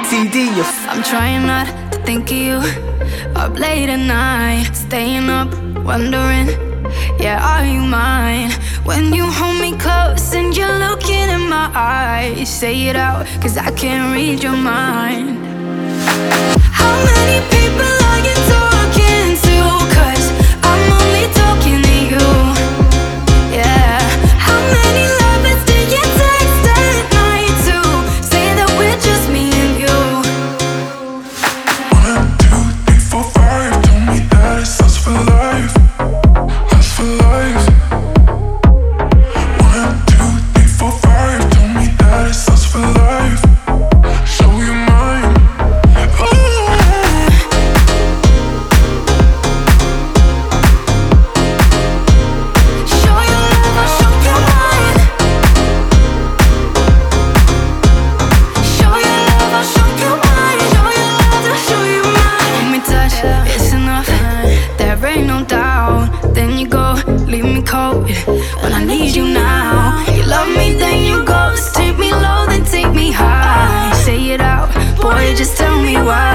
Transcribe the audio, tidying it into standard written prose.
TD. I'm trying not to think of you up late at night, staying up, wondering, yeah, are you mine? When you hold me close and you're looking in my eyes, say it out, 'cause I can't read your mind. How many people are you talking to? 'Cause I'm only talking to you. Yeah. How many lovers do you text at night to say that we're just me and you? 1, 2, 3, 4, 5. Told me that it's us for life. Us for life. 1, 2, 3, 4, 5. Told me that it's us for life. Show you mine. Show your love, I'll show you mine. Show your love, I'll show you mine. Show your love, I'll show you mine. Let me touch, it's enough. There ain't no doubt. Then you go, leave me cold when I need you now. You love me, then you ghost. Take me low, then take me high. Say it out, boy, just tell me why.